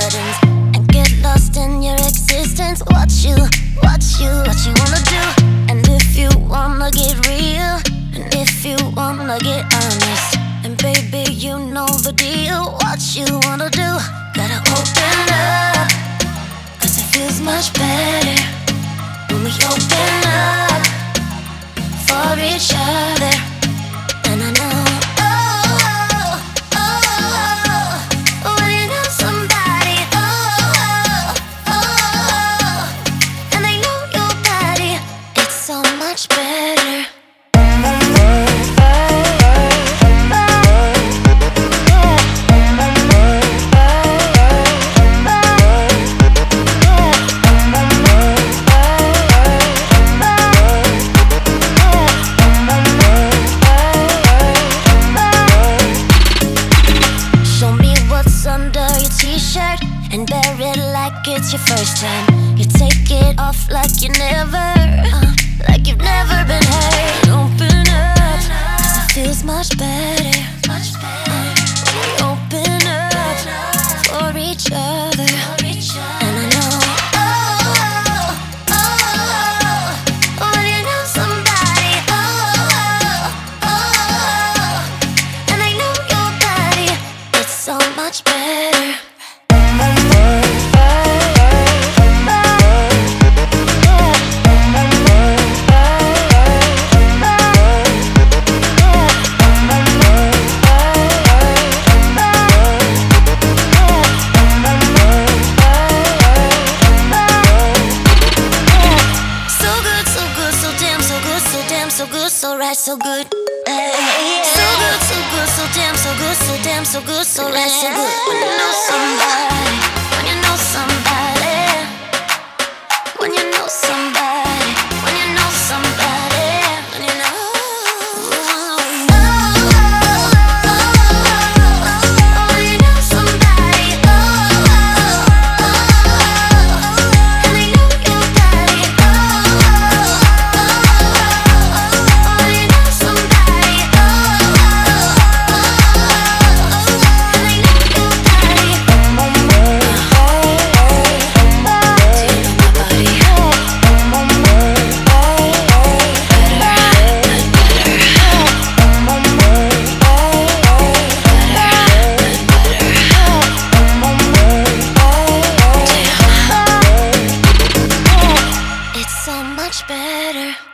buttons and get lost in your existence. What you wanna do? And if you wanna get real, and if you wanna get honest, and baby, you know the deal. What you wanna do? Gotta open up, 'cause it feels much better when we open up for each other. And I know, when you know somebody, and they know your body, it's so much better. Under your t-shirt and wear it like it's your first time. You take it off like you've never been hurt. Open up, 'cause it feels much better when we open up for each other. And I know, when you know somebody, and they know your body, it's so much better. So good, so right, so good. So good, so good, so damn, so good, so damn, so good, so right, so good. When you know somebody, when you know somebody, when you know somebody, when you know somebody, when you know. When you know somebody, and they know your body. So much better.